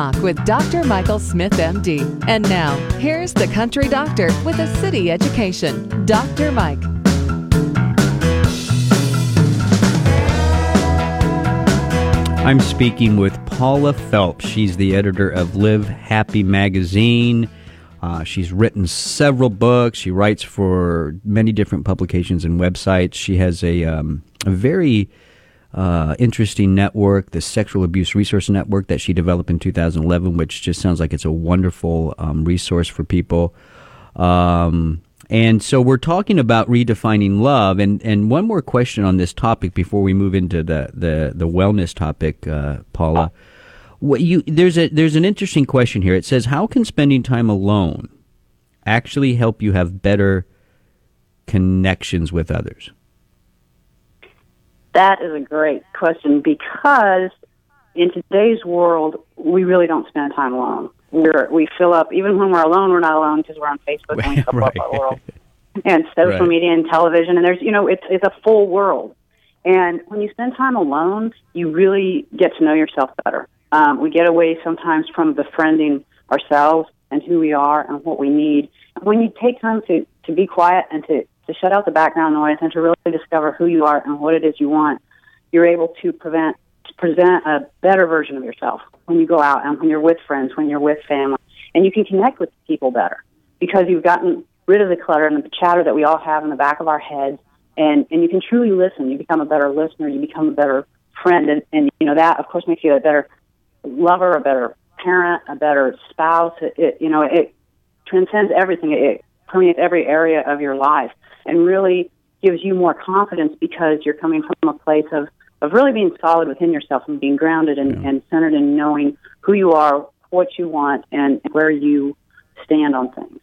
Talk with Dr. Michael Smith, MD. And now, here's the country doctor with a city education, Dr. Mike. I'm speaking with Paula Phelps. She's the editor of Live Happy magazine. She's written several books. She writes for many different publications and websites. She has a very interesting network, the Sexual Abuse Resource Network, that she developed in 2011, which just sounds like it's a wonderful resource for people. And so we're talking about redefining love. And one more question on this topic before we move into the wellness topic, Paula. There's an interesting question here. It says, how can spending time alone actually help you have better connections with others? That is a great question, because in today's world, we really don't spend time alone. We fill up, even when we're alone, we're not alone because we're on Facebook and we fill up our world. And social media and television, and there's, it's a full world. And when you spend time alone, you really get to know yourself better. We get away sometimes from befriending ourselves and who we are and what we need. When you take time to be quiet and to shut out the background noise and to really discover who you are and what it is you want, you're able to present a better version of yourself when you go out and when you're with friends, when you're with family. And you can connect with people better because you've gotten rid of the clutter and the chatter that we all have in the back of our heads, and you can truly listen. You become a better listener. You become a better friend, and that, of course, makes you a better lover, a better parent, a better spouse. It transcends everything. It permeates every area of your life and really gives you more confidence because you're coming from a place of really being solid within yourself and being grounded and centered in knowing who you are, what you want, and where you stand on things.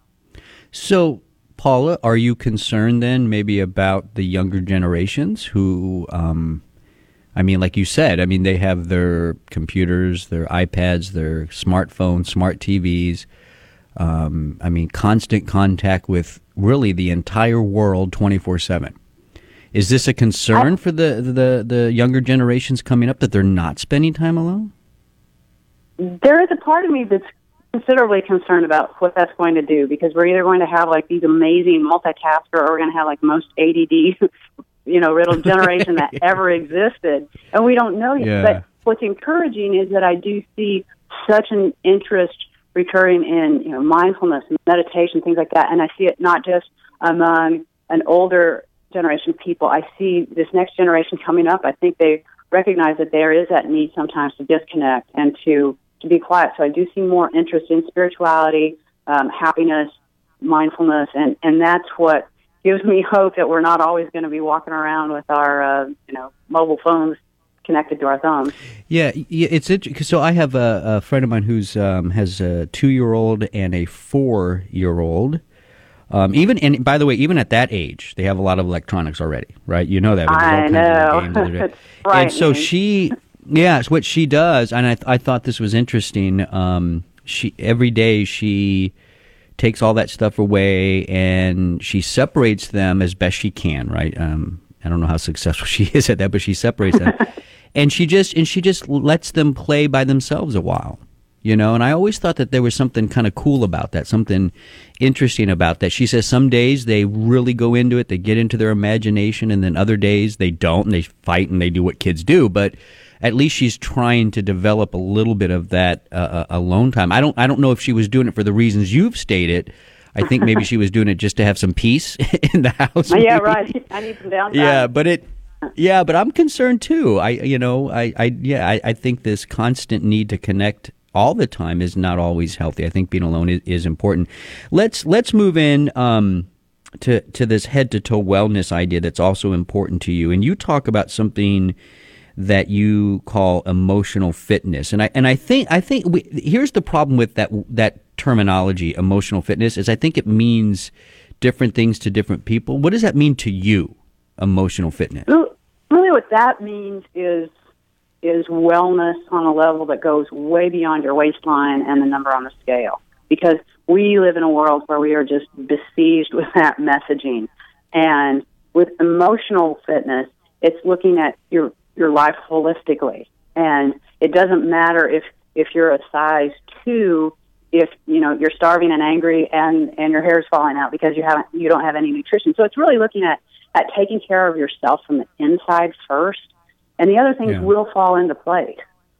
So, Paula, are you concerned then maybe about the younger generations who, like you said, they have their computers, their iPads, their smartphones, smart TVs, constant contact with really the entire world 24/7. Is this a concern for the younger generations coming up that they're not spending time alone? There is a part of me that's considerably concerned about what that's going to do, because we're either going to have like these amazing multitasker, or we're going to have like most ADD, riddled generation that ever existed, and we don't know yet. Yeah. But what's encouraging is that I do see such an interest recurring in mindfulness and meditation, things like that, and I see it not just among an older generation of people. I see this next generation coming up. I think they recognize that there is that need sometimes to disconnect and to be quiet. So I do see more interest in spirituality, happiness, mindfulness, and that's what gives me hope that we're not always going to be walking around with our mobile phones connected to our thumbs. Yeah, it's interesting. So I have a friend of mine who's has a 2-year-old and a 4-year-old. And by the way, even at that age, they have a lot of electronics already, right? You know that. I know. It's right. And so what she does, and I thought this was interesting. Every day she takes all that stuff away and she separates them as best she can, right? I don't know how successful she is at that, but she separates them, and she just lets them play by themselves a while. And I always thought that there was something kind of cool about that, something interesting about that. She says some days they really go into it, they get into their imagination, and then other days they don't, and they fight and they do what kids do. But at least she's trying to develop a little bit of that alone time. I don't know if she was doing it for the reasons you've stated. I think maybe she was doing it just to have some peace in the house. Yeah, right. I need some downtime. But I'm concerned too. I think this constant need to connect all the time is not always healthy. I think being alone is important. Let's move in to this head-to-toe wellness idea that's also important to you. And you talk about something that you call emotional fitness. And I think here's the problem with that terminology, emotional fitness, is I think it means different things to different people. What does that mean to you, emotional fitness? Really what that means is wellness on a level that goes way beyond your waistline and the number on the scale. Because we live in a world where we are just besieged with that messaging. And with emotional fitness, it's looking at your life holistically. And it doesn't matter if if you're a size 2, if you're starving and angry and your hair is falling out because you don't have any nutrition. So it's really looking at taking care of yourself from the inside first, and the other things will fall into place.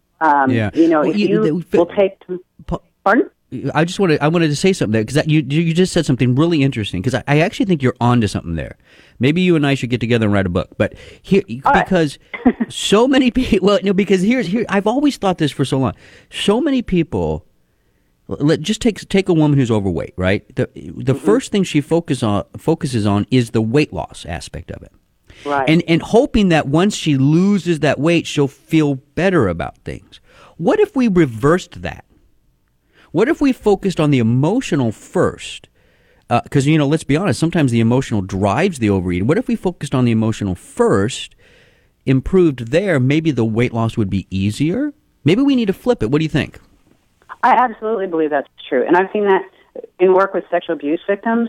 If you will take. Pardon? I wanted to say something there, because you just said something really interesting, because I actually think you're onto something there. Maybe you and I should get together and write a book. But here, because so many people, because here, I've always thought this for so long. So many people, just take a woman who's overweight, right? The first thing she focuses on is the weight loss aspect of it. Right. And hoping that once she loses that weight, she'll feel better about things. What if we reversed that? What if we focused on the emotional first? Because, let's be honest, sometimes the emotional drives the overeating. What if we focused on the emotional first, improved there, maybe the weight loss would be easier? Maybe we need to flip it. What do you think? I absolutely believe that's true. And I've seen that in work with sexual abuse victims.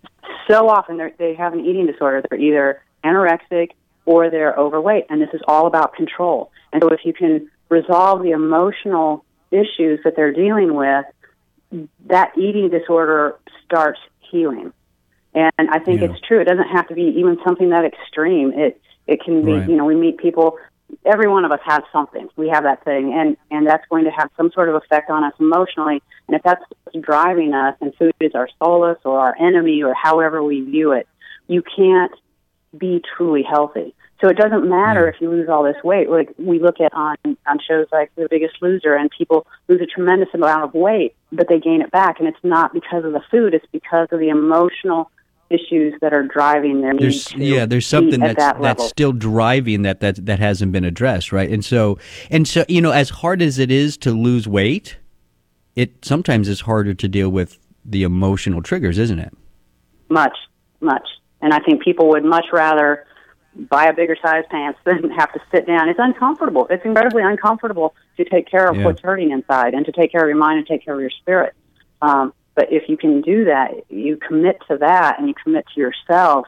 So often they have an eating disorder. They're either anorexic or they're overweight. And this is all about control. And so if you can resolve the emotional issues that they're dealing with, that eating disorder starts healing. And I think it's true. It doesn't have to be even something that extreme. It can be, right. We meet people, every one of us has something. We have that thing, and that's going to have some sort of effect on us emotionally. And if that's what's driving us, and food is our solace or our enemy or however we view it, you can't be truly healthy. So it doesn't matter if you lose all this weight. Like we look at on shows like The Biggest Loser, and people lose a tremendous amount of weight, but they gain it back, and it's not because of the food; it's because of the emotional issues that are driving their need to there's something eat at that level. that's still driving that hasn't been addressed, right? And so as hard as it is to lose weight, it sometimes is harder to deal with the emotional triggers, isn't it? Much. And I think people would much rather buy a bigger size pants than have to sit down. It's uncomfortable. It's incredibly uncomfortable to take care of what's hurting inside and to take care of your mind and take care of your spirit. But if you can do that, you commit to that and you commit to yourself,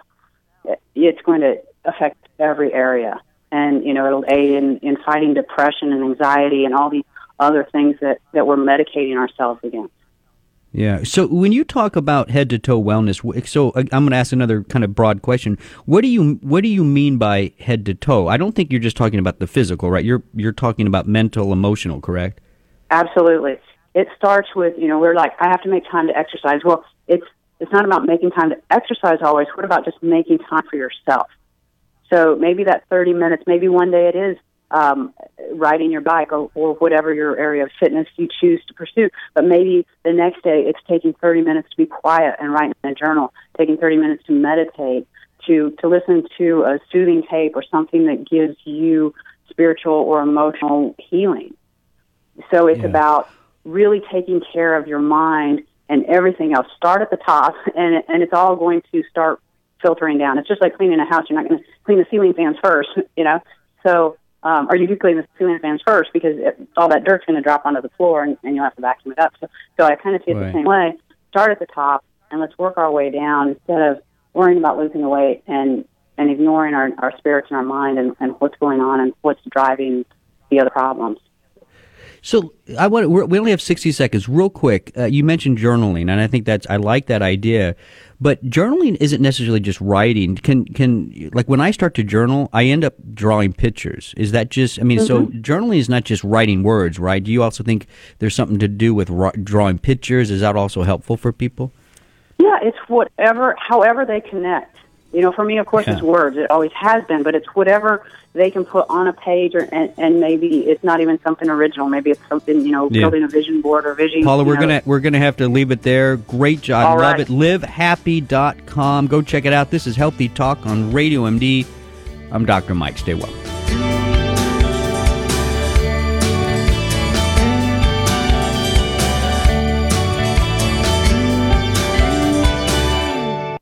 it's going to affect every area. And, it'll aid in fighting depression and anxiety and all these other things that we're medicating ourselves against. Yeah. So when you talk about head-to-toe wellness, so I'm going to ask another kind of broad question. What do you mean by head-to-toe? I don't think you're just talking about the physical, right? You're talking about mental, emotional, correct? Absolutely. It starts with, we're like, I have to make time to exercise. Well, it's not about making time to exercise always. What about just making time for yourself? So maybe that 30 minutes, maybe one day it is riding your bike or whatever your area of fitness you choose to pursue. But maybe the next day it's taking 30 minutes to be quiet and write in a journal, taking 30 minutes to meditate, to listen to a soothing tape or something that gives you spiritual or emotional healing. So it's about really taking care of your mind and everything else. Start at the top, and it's all going to start filtering down. It's just like cleaning a house. You're not going to clean the ceiling fans first, So, or you do clean the ceiling fans first because all that dirt's going to drop onto the floor, and you'll have to vacuum it up. So I kind of see it the same way. Start at the top, and let's work our way down instead of worrying about losing the weight and ignoring our spirits and our mind and what's going on and what's driving the other problems. So we only have 60 seconds. Real quick, you mentioned journaling, and I think I like that idea. But journaling isn't necessarily just writing. Can like when I start to journal, I end up drawing pictures. Is that just? So journaling is not just writing words, right? Do you also think there's something to do with drawing pictures? Is that also helpful for people? Yeah, it's however they connect. For me, of course, it's words. It always has been, but it's whatever they can put on a page, and maybe it's not even something original. Maybe it's something, building a vision board or vision. Paula, we're gonna have to leave it there. Great job. Love it. LiveHappy.com. Go check it out. This is Healthy Talk on Radio MD. I'm Dr. Mike. Stay well.